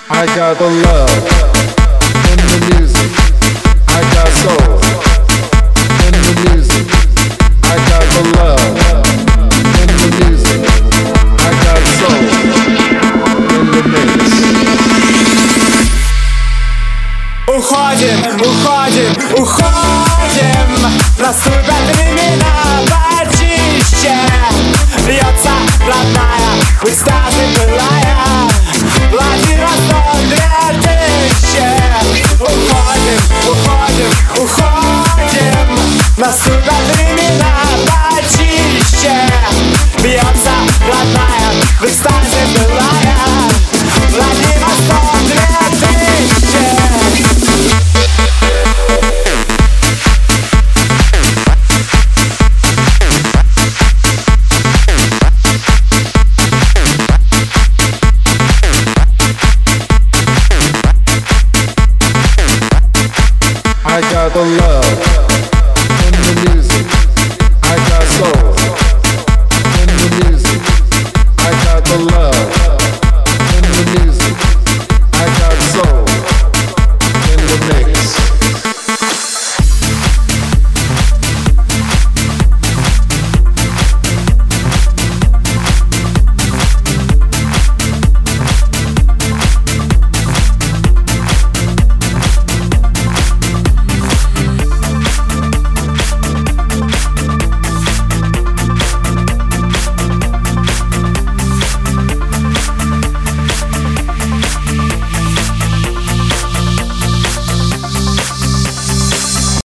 I got the love in the music. I got soul in the music. I got the love in the music. I got soul in the mix. Уходим, уходим, уходим. Наступят времена почище. Льется родная, в экстазе пылая. Владивосток 2000. Уходим, уходим, уходим. Наступят времена почище. Бьется родная, в экстазе пылая. Владивосток 2000. I got the love